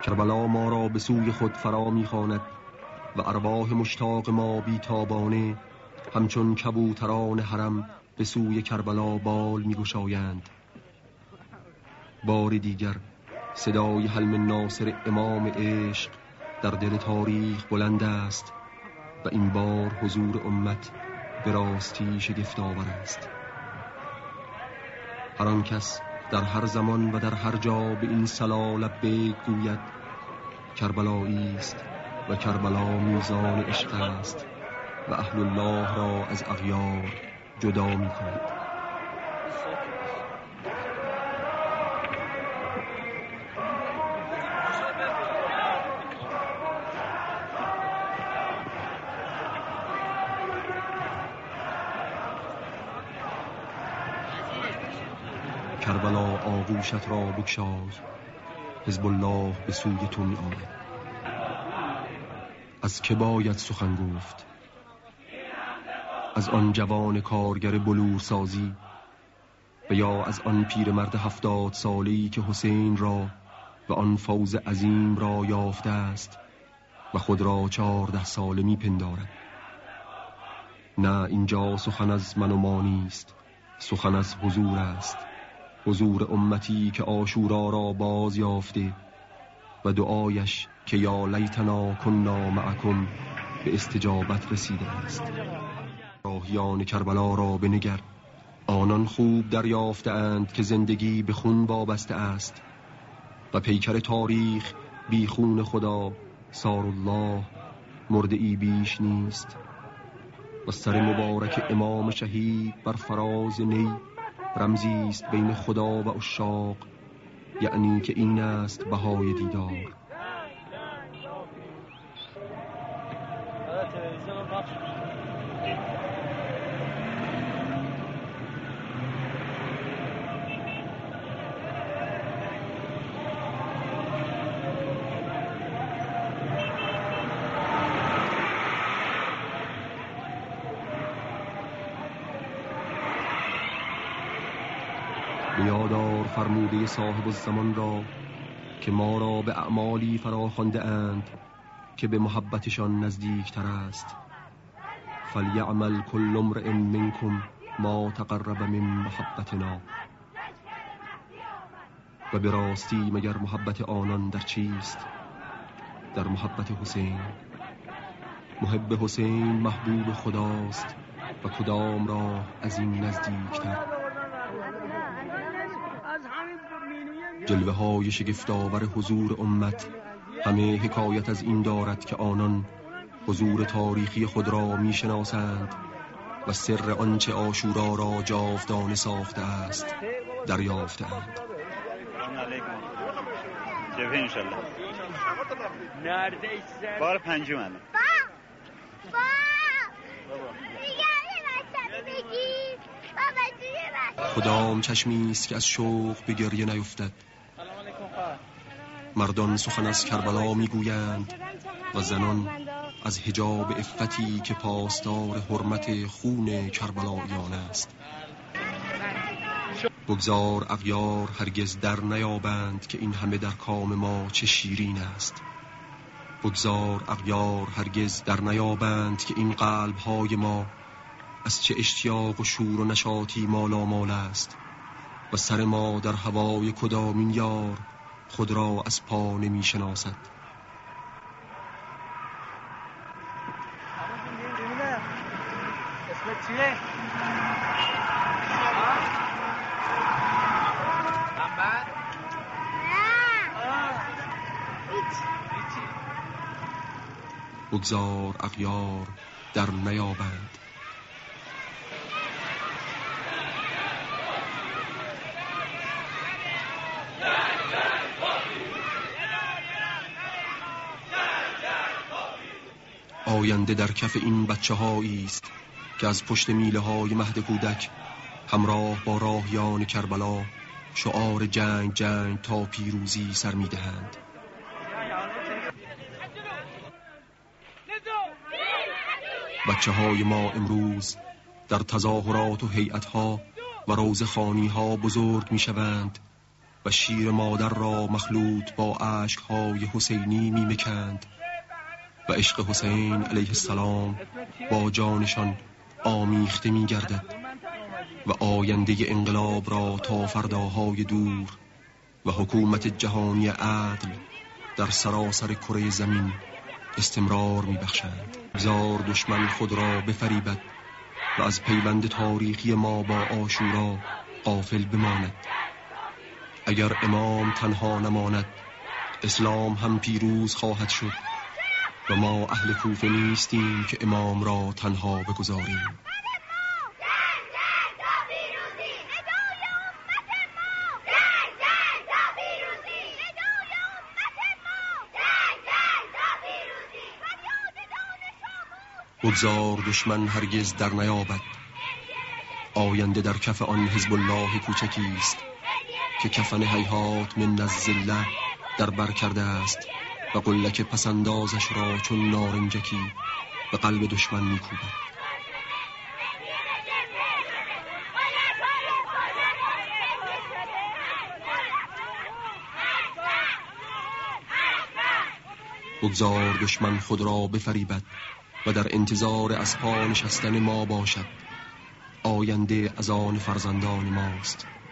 کربلا ما را به سوی خود فرا می‌خواند و ارواح مشتاق ما بیتابانه همچون کبوتران حرم به سوی کربلا بال می‌گشایند. بار دیگر صدای حلم ناصر امام عشق در دل تاریخ بلند است و این بار حضور امت به راستی شگفت‌آور است. هر آن کس در هر زمان و در هر جا به این صلا لبیک گوید کربلایی است و کربلا میزان عشق است و اهل الله را از اغیار جدا می‌کند. کربلا آغوشت را بگشای، حزب الله به سوی تو می آمد. از که باید سخن گفت؟ از آن جوان کارگر بلورسازی و یا از آن پیرمرد 70 ساله‌ای که حسین را و آن فوز عظیم را یافته است و خود را 14 ساله می پندارد؟ نه، اینجا سخن از من و ما نیست، سخن از حضور است، حضور امتی که عاشورا را باز یافته و دعایش که یا لیتنا کنا معکم به استجابت رسیده است. راهیان کربلا را بنگر، آنان خوب دریافته اند که زندگی به خون وابسته است و پیکر تاریخ بی خون خدا سار الله مرده ای بیش نیست و سر مبارک امام شهید بر فراز نی رمزی است بین خدا و عشاق، یعنی که این است بهای دیدار. بیادار فرموده صاحب الزمان را که ما را به اعمالی فرا خوانده اند که به محبتشان نزدیکتر است. فلیعمل کل امرئ منکم ما تقرب من محبتنا. و به راستی مگر محبت آنان در چیست؟ در محبت حسین. محب حسین محبوب خداست و کدام را از این نزدیکتر؟ جلوه های شگفت‌آور حضور امت همه حکایت از این دارد که آنان حضور تاریخی خود را میشناسند و سر آنچه عاشورا را جاودانه ساخته است دریافتند. جبه انشالله بار پنجم الان کدام چشمی است که از شوق به گریه نیفتد؟ مردان سخن از کربلا میگویند و زنان از حجاب عفتی که پاسدار حرمت خون کربلاییان است. بگذار اغیار هرگز در نیابند که این همه در کام ما چه شیرین است. بگذار اغیار هرگز در نیابند که این قلب‌های ما از چه اشتیاق و شور و نشاطی مالامال است و سر ما در هوای کدامین یار خود را از پا نمی شناسد. اسمت چیه؟ بگذار اغیار در نیابند. آینده در کف این بچه هایی است که از پشت میله های مهد کودک همراه با راهیان کربلا شعار جنگ جنگ تا پیروزی سر می دهند. بچه های ما امروز در تظاهرات و هیئت‌ها و روضه‌خوانی‌ها بزرگ می شوند و شیر مادر را مخلوط با اشک‌های حسینی می‌مکند و عشق حسین علیه السلام با جانشان آمیخته می‌گردد و آینده انقلاب را تا فرداهای دور و حکومت جهانی عدل در سراسر کره زمین استمرار می‌بخشند. بگذار دشمن خود را بفریبد و از پیوند تاریخی ما با عاشورا غافل بماند. اگر امام تنها نماند اسلام هم پیروز خواهد شد و ما اهل کوفه نیستیم که امام را تنها بگذاریم. بگذار دشمن هرگز در نیابد. آینده در کف آن حزب الله کوچکی است که کفن هیهات من الذله در بر کرده است و قلک پسندازش را چون نارنجکی به قلب دشمن میکوبد. بگذار دشمن خود را بفریبد و در انتظار از پا نشستن ما باشد. آینده از آن فرزندان ماست.